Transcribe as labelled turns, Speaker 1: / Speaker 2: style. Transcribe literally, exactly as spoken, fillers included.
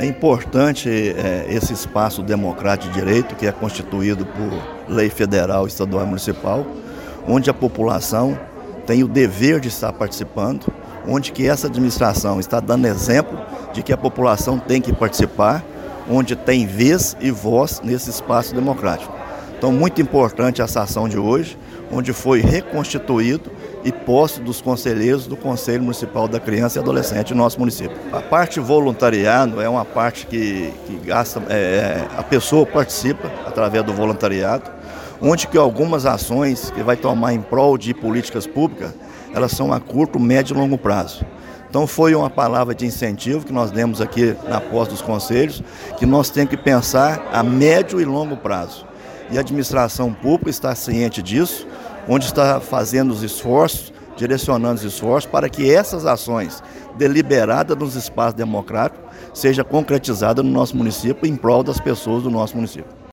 Speaker 1: É importante é, esse espaço democrático de direito que é constituído por lei federal, estadual e municipal, onde a população tem o dever de estar participando, onde que essa administração está dando exemplo de que a população tem que participar, onde tem vez e voz nesse espaço democrático. Então, muito importante essa ação de hoje, onde foi reconstituído e posto dos conselheiros do Conselho Municipal da Criança e Adolescente do nosso município. A parte voluntariado é uma parte que, que gasta, é, a pessoa participa através do voluntariado, onde que algumas ações que vai tomar em prol de políticas públicas, elas são a curto, médio e longo prazo. Então foi uma palavra de incentivo que nós demos aqui na posse dos conselhos, que nós temos que pensar a médio e longo prazo. E a administração pública está ciente disso, onde está fazendo os esforços, direcionando os esforços para que essas ações deliberadas nos espaços democráticos sejam concretizadas no nosso município em prol das pessoas do nosso município.